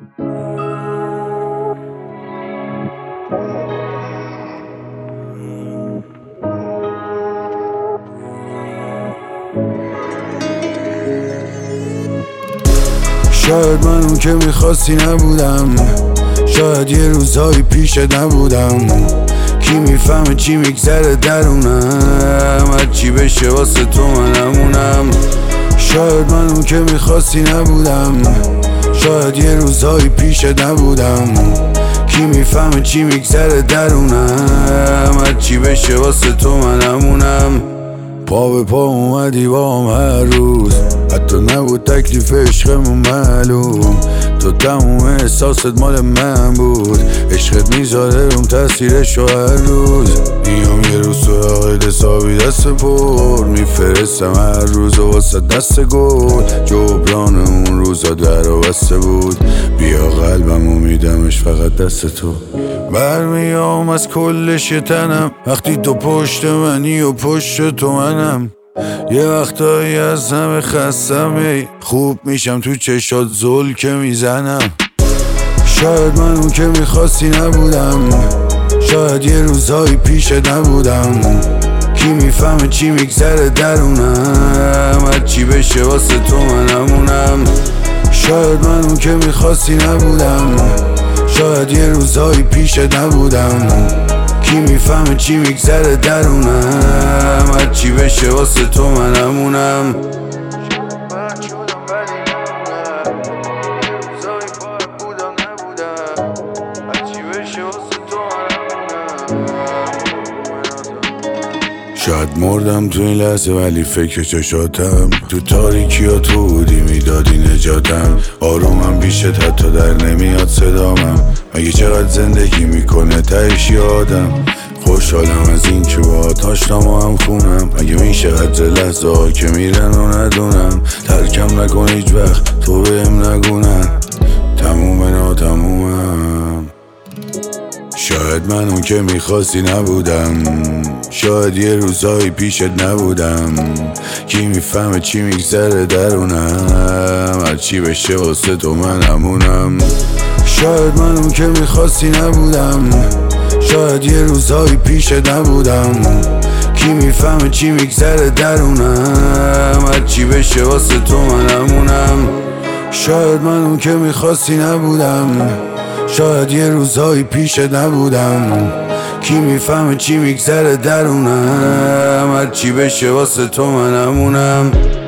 شاید من اون که میخواستی نبودم، شاید یه روزایی پیش نبودم. کی میفهمه چی میگذره درونم، هرچی بشه واسه تو من همونم. شاید من اون که میخواستی نبودم، شاید یه روزایی پیش نبودم. کی میفهمه چی میگذره درونم، هرچی بشه واسه تو من همونم. پا به پا اومدی با هم هر روز، حتی نبود تکلیف عشقمون معلوم. تو تموم احساست مال من بود، عشقت میذاره روم تاثیرشو هر روز. میام یه روز سراغ حسابی دست پر، میفرستم هر روز و واسه دست گل. جبران اون روزا در و بسته بود، بیا قلبمو میدمش فقط دست تو. برمیام از کل شتنم وقتی تو پشت منی و پشت تو منم. یه وقتایی از همه خستم، خوب میشم تو چشات زل که میزنم. شاید من اون که میخواستی نبودم، شاید یه روزایی پیش نبودم. کی میفهمه چی میگذره درونم، هرچی بشه واسه تو من همونم. شاید من اون که میخواستی نبودم، شاید یه روزایی پیش نبودم. کی میفهمه چی میگذره درونم، هرچی بشه واسه تو من همونم. شاید مردم تو این لحظه ولی فکر چشاتم، تو تاریکی ها تو بودی میدادی نجاتم. آرومم پیشت حتی در نمیاد صدامم، مگه چقدر زندگی میکنه تهش یادم. خوشحالم از این که باهات آشنام و هم خونم، مگه میشه قدر لحظه ها که میرن و ندونم. ترکم نکن هیچ وقت تو بهم نگونن، تموم ناتمومم. شاید من اون که میخواستی نبودم، شاید یه روزایی پیشت نبودم. کی میفهمه چی میگذره درونم، هرچی بشه واسه تو من همونم. شاید من اون که میخواستی نبودم، شاید یه روزایی پیش نبودم. کی میفهمه چی میگذره درونم، هرچی بشه واسه تو من همونم. شاید من اون که میخواستی نبودم، شاید یه روزایی پیش نبودم. کی میفهمه چی میگذره درونم، هرچی بشه واسه تو من همونم.